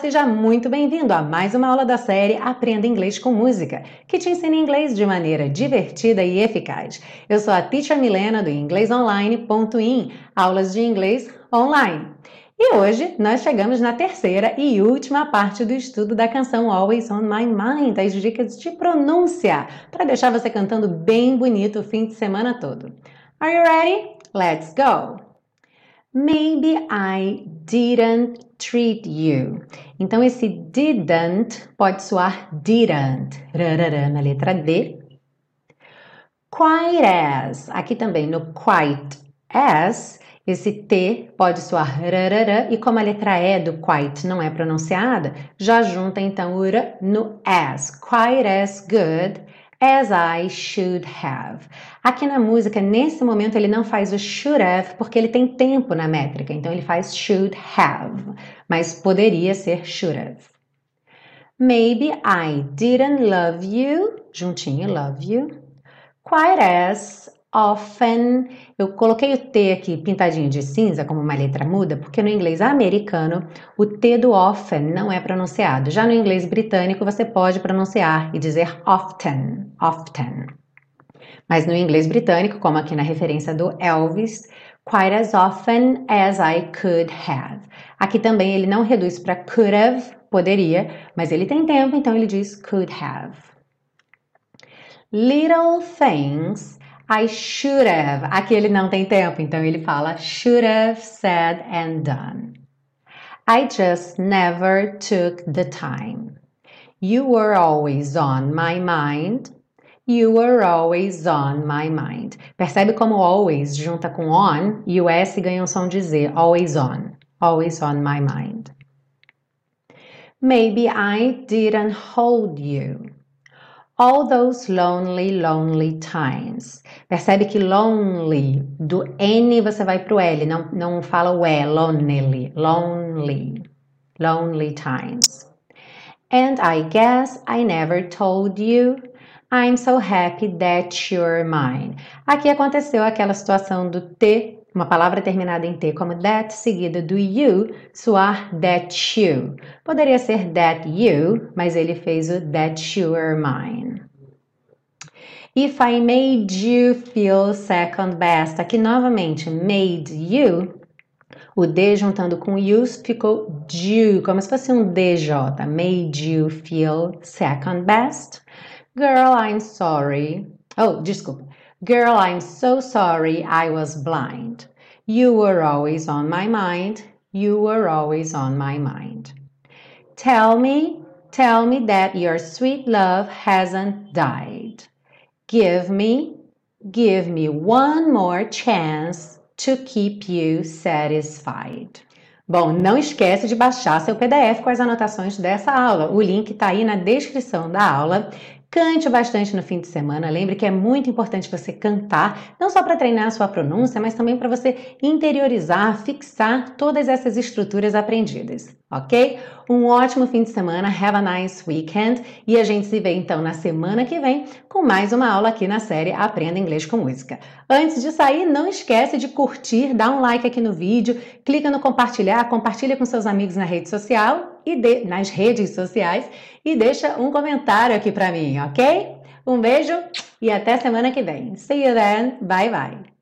seja muito bem-vindo a mais uma aula da série Aprenda Inglês com Música, que te ensina inglês de maneira divertida e eficaz. Eu sou a Teacher Milena do inglesonline.in, aulas de inglês online. E hoje nós chegamos na terceira e última parte do estudo da canção Always on My Mind, as dicas de pronúncia, para deixar você cantando bem bonito o fim de semana todo. Are you ready? Let's go! Maybe I didn't treat you. Então, esse didn't pode soar didn't, rarará, na letra D. Quite as, aqui também no quite as, esse T pode soar rarará, e como a letra E do quite não é pronunciada, já junta então o R no as. Quite as good as I should have. Aqui na música, nesse momento, ele não faz o should have porque ele tem tempo na métrica, então ele faz should have, mas poderia ser should have. Maybe I didn't love you, juntinho, love you, quite as often. Eu coloquei o T aqui pintadinho de cinza como uma letra muda, porque no inglês americano o T do often não é pronunciado. Já no inglês britânico você pode pronunciar e dizer often, often. Mas no inglês britânico, como aqui na referência do Elvis, quite as often as I could have. Aqui também ele não reduz para could have, poderia, mas ele tem tempo, então ele diz could have. Little things I should have. Aqui ele não tem tempo, então ele fala should have said and done. I just never took the time. You were always on my mind. You were always on my mind. Percebe como always junta com on e o S ganha um som de Z. Always on my mind. Maybe I didn't hold you. All those lonely, lonely times. Percebe que lonely, do N você vai pro L, não fala o E, lonely, lonely, lonely times. And I guess I never told you. I'm so happy that you're mine. Aqui aconteceu aquela situação do T, uma palavra terminada em T como that, seguida do you, soar that you. Poderia ser that you, mas ele fez o that you're mine. If I made you feel second best. Aqui novamente, made you, o D juntando com you ficou do, como se fosse um DJ. Made you feel second best. Girl, I'm sorry. Oh, desculpa. Girl, I'm so sorry I was blind. You were always on my mind. You were always on my mind. Tell me that your sweet love hasn't died. Give me one more chance to keep you satisfied. Bom, não esquece de baixar seu PDF com as anotações dessa aula. O link está aí na descrição da aula. Cante bastante no fim de semana. Lembre que é muito importante você cantar, não só para treinar a sua pronúncia, mas também para você interiorizar, fixar todas essas estruturas aprendidas, ok? Um ótimo fim de semana, have a nice weekend e a gente se vê então na semana que vem com mais uma aula aqui na série Aprenda Inglês com Música. Antes de sair, não esquece de curtir, dar um like aqui no vídeo, clica no compartilhar, compartilha com seus amigos na rede social e nas redes sociais e deixa um comentário aqui para mim, ok? Um beijo e até semana que vem. See you then. Bye, bye.